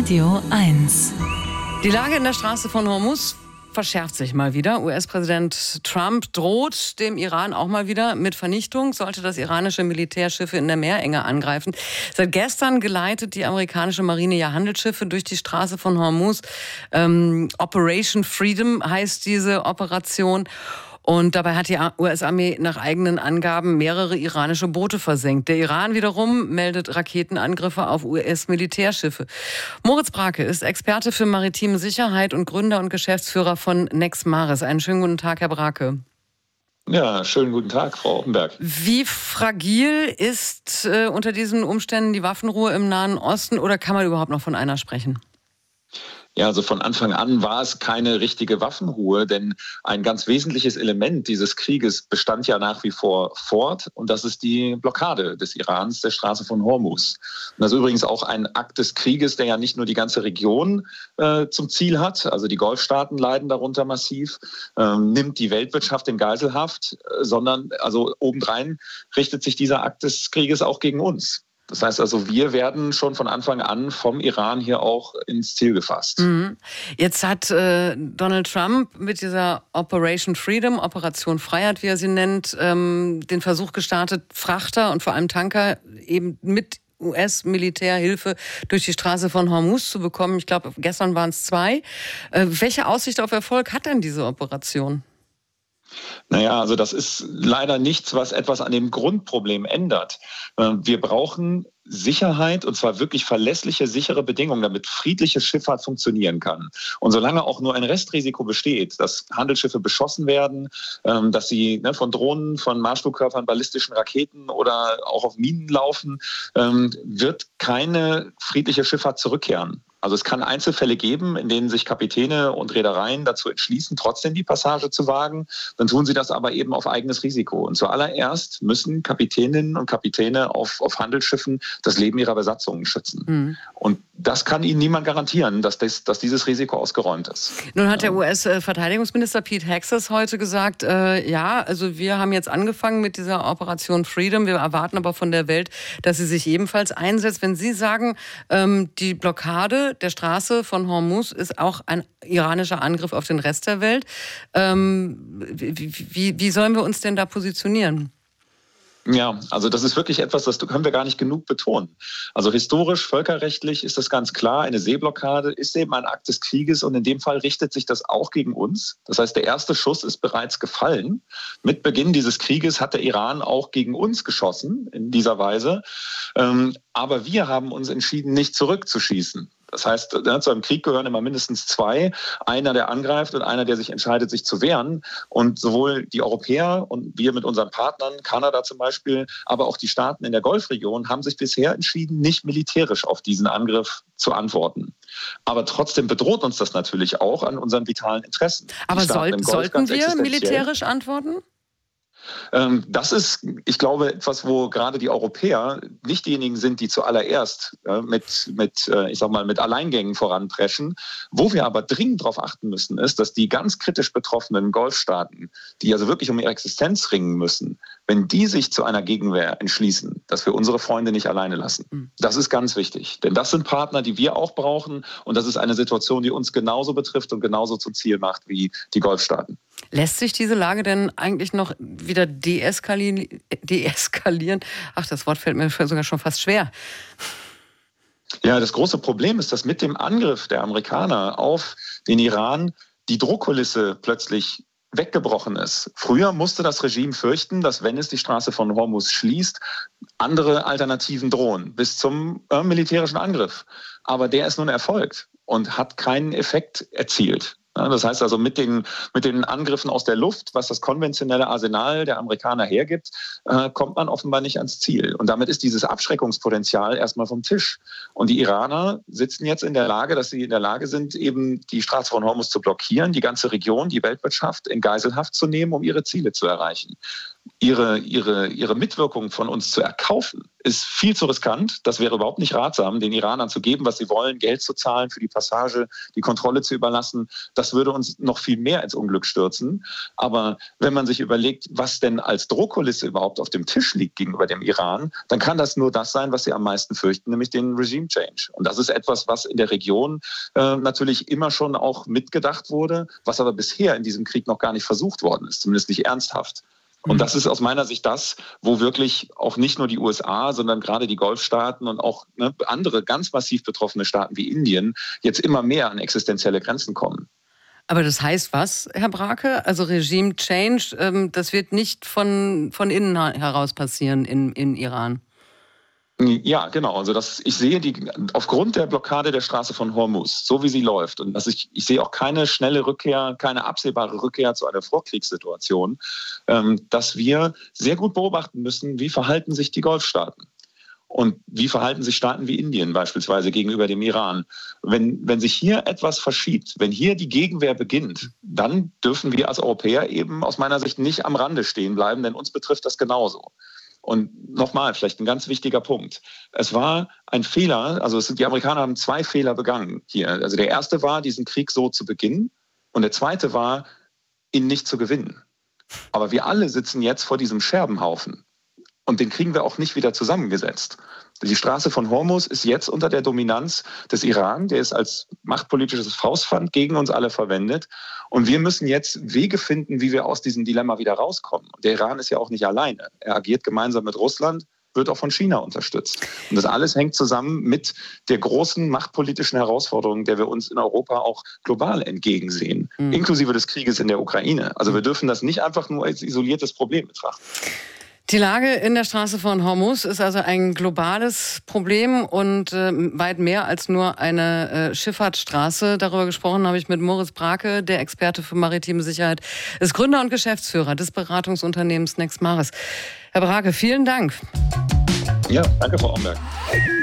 Radio 1. Die Lage in der Straße von Hormuz verschärft sich mal wieder. US-Präsident Trump droht dem Iran auch mal wieder mit Vernichtung, sollte das iranische Militär Schiffe in der Meerenge angreifen. Seit gestern geleitet die amerikanische Marine ja Handelsschiffe durch die Straße von Hormuz. Operation Freedom heißt diese Operation. Und dabei hat die US-Armee nach eigenen Angaben mehrere iranische Boote versenkt. Der Iran wiederum meldet Raketenangriffe auf US-Militärschiffe. Moritz Brake ist Experte für maritime Sicherheit und Gründer und Geschäftsführer von Nexmaris. Einen schönen guten Tag, Herr Brake. Ja, schönen guten Tag, Frau Offenberg. Wie fragil ist unter diesen Umständen die Waffenruhe im Nahen Osten oder kann man überhaupt noch von einer sprechen? Ja, also von Anfang an war es keine richtige Waffenruhe, denn ein ganz wesentliches Element dieses Krieges bestand ja nach wie vor fort und das ist die Blockade des Irans der Straße von Hormuz. Und das ist übrigens auch ein Akt des Krieges, der ja nicht nur die ganze Region zum Ziel hat, also die Golfstaaten leiden darunter massiv, nimmt die Weltwirtschaft in Geiselhaft, sondern also obendrein richtet sich dieser Akt des Krieges auch gegen uns. Das heißt also, wir werden schon von Anfang an vom Iran hier auch ins Ziel gefasst. Jetzt hat Donald Trump mit dieser Operation Freedom, Operation Freiheit, wie er sie nennt, den Versuch gestartet, Frachter und vor allem Tanker eben mit US-Militärhilfe durch die Straße von Hormuz zu bekommen. Ich glaube, gestern waren es 2. Welche Aussicht auf Erfolg hat denn diese Operation? Naja, also das ist leider nichts, was etwas an dem Grundproblem ändert. Wir brauchen Sicherheit, und zwar wirklich verlässliche, sichere Bedingungen, damit friedliche Schifffahrt funktionieren kann. Und solange auch nur ein Restrisiko besteht, dass Handelsschiffe beschossen werden, dass sie von Drohnen, von Marschflugkörpern, ballistischen Raketen oder auch auf Minen laufen, wird keine friedliche Schifffahrt zurückkehren. Also es kann Einzelfälle geben, in denen sich Kapitäne und Reedereien dazu entschließen, trotzdem die Passage zu wagen. Dann tun sie das aber eben auf eigenes Risiko. Und zuallererst müssen Kapitäninnen und Kapitäne auf Handelsschiffen das Leben ihrer Besatzungen schützen. Und das kann ihnen niemand garantieren, dass dieses Risiko ausgeräumt ist. Nun hat der US-Verteidigungsminister Pete Hegseth heute gesagt, also wir haben jetzt angefangen mit dieser Operation Freedom. Wir erwarten aber von der Welt, dass sie sich ebenfalls einsetzt. Wenn Sie sagen, die Blockade der Straße von Hormuz ist auch ein iranischer Angriff auf den Rest der Welt. Wie sollen wir uns denn da positionieren? Ja, also das ist wirklich etwas, das können wir gar nicht genug betonen. Also historisch, völkerrechtlich ist das ganz klar, eine Seeblockade ist eben ein Akt des Krieges und in dem Fall richtet sich das auch gegen uns. Das heißt, der erste Schuss ist bereits gefallen. Mit Beginn dieses Krieges hat der Iran auch gegen uns geschossen in dieser Weise. Aber wir haben uns entschieden, nicht zurückzuschießen. Das heißt, zu einem Krieg gehören immer mindestens 2. Einer, der angreift und einer, der sich entscheidet, sich zu wehren. Und sowohl die Europäer und wir mit unseren Partnern, Kanada zum Beispiel, aber auch die Staaten in der Golfregion haben sich bisher entschieden, nicht militärisch auf diesen Angriff zu antworten. Aber trotzdem bedroht uns das natürlich auch an unseren vitalen Interessen. Aber sollten wir militärisch antworten? Das ist, ich glaube, etwas, wo gerade die Europäer nicht diejenigen sind, die zuallererst mit Alleingängen voranpreschen. Wo wir aber dringend darauf achten müssen, ist, dass die ganz kritisch betroffenen Golfstaaten, die also wirklich um ihre Existenz ringen müssen, wenn die sich zu einer Gegenwehr entschließen, dass wir unsere Freunde nicht alleine lassen. Das ist ganz wichtig, denn das sind Partner, die wir auch brauchen und das ist eine Situation, die uns genauso betrifft und genauso zum Ziel macht wie die Golfstaaten. Lässt sich diese Lage denn eigentlich noch wieder deeskalieren? Ach, das Wort fällt mir sogar schon fast schwer. Ja, das große Problem ist, dass mit dem Angriff der Amerikaner auf den Iran die Druckkulisse plötzlich weggebrochen ist. Früher musste das Regime fürchten, dass wenn es die Straße von Hormuz schließt, andere Alternativen drohen, bis zum militärischen Angriff. Aber der ist nun erfolgt und hat keinen Effekt erzielt. Das heißt also, mit den Angriffen aus der Luft, was das konventionelle Arsenal der Amerikaner hergibt, kommt man offenbar nicht ans Ziel. Und damit ist dieses Abschreckungspotenzial erstmal vom Tisch. Und die Iraner sitzen jetzt in der Lage, dass sie in der Lage sind, eben die Straße von Hormuz zu blockieren, die ganze Region, die Weltwirtschaft in Geiselhaft zu nehmen, um ihre Ziele zu erreichen. ihre Mitwirkung von uns zu erkaufen, ist viel zu riskant. Das wäre überhaupt nicht ratsam, den Iranern zu geben, was sie wollen, Geld zu zahlen für die Passage, die Kontrolle zu überlassen. Das würde uns noch viel mehr ins Unglück stürzen. Aber wenn man sich überlegt, was denn als Drohkulisse überhaupt auf dem Tisch liegt gegenüber dem Iran, dann kann das nur das sein, was sie am meisten fürchten, nämlich den Regime Change. Und das ist etwas, was in der Region natürlich immer schon auch mitgedacht wurde, was aber bisher in diesem Krieg noch gar nicht versucht worden ist, zumindest nicht ernsthaft. Und das ist aus meiner Sicht das, wo wirklich auch nicht nur die USA, sondern gerade die Golfstaaten und auch andere ganz massiv betroffene Staaten wie Indien jetzt immer mehr an existenzielle Grenzen kommen. Aber das heißt was, Herr Brake? Also Regime Change, das wird nicht von innen heraus passieren in Iran? Ja, genau. Also ich sehe aufgrund der Blockade der Straße von Hormuz, so wie sie läuft, und ich sehe auch keine schnelle Rückkehr, keine absehbare Rückkehr zu einer Vorkriegssituation, dass wir sehr gut beobachten müssen, wie verhalten sich die Golfstaaten. Und wie verhalten sich Staaten wie Indien beispielsweise gegenüber dem Iran? Wenn sich hier etwas verschiebt, wenn hier die Gegenwehr beginnt, dann dürfen wir als Europäer eben aus meiner Sicht nicht am Rande stehen bleiben, denn uns betrifft das genauso. Und nochmal, vielleicht ein ganz wichtiger Punkt. Es war ein Fehler, die Amerikaner haben 2 Fehler begangen hier. Also der erste war, diesen Krieg so zu beginnen, und der zweite war, ihn nicht zu gewinnen. Aber wir alle sitzen jetzt vor diesem Scherbenhaufen. Und den kriegen wir auch nicht wieder zusammengesetzt. Die Straße von Hormuz ist jetzt unter der Dominanz des Iran, der ist als machtpolitisches Faustpfand gegen uns alle verwendet. Und wir müssen jetzt Wege finden, wie wir aus diesem Dilemma wieder rauskommen. Und der Iran ist ja auch nicht alleine. Er agiert gemeinsam mit Russland, wird auch von China unterstützt. Und das alles hängt zusammen mit der großen machtpolitischen Herausforderung, der wir uns in Europa auch global entgegensehen, inklusive des Krieges in der Ukraine. Also wir dürfen das nicht einfach nur als isoliertes Problem betrachten. Die Lage in der Straße von Hormuz ist also ein globales Problem und weit mehr als nur eine Schifffahrtsstraße. Darüber gesprochen habe ich mit Moritz Brake, der Experte für maritime Sicherheit, ist Gründer und Geschäftsführer des Beratungsunternehmens Nexmaris. Herr Brake, vielen Dank. Ja, danke, Frau Amberg.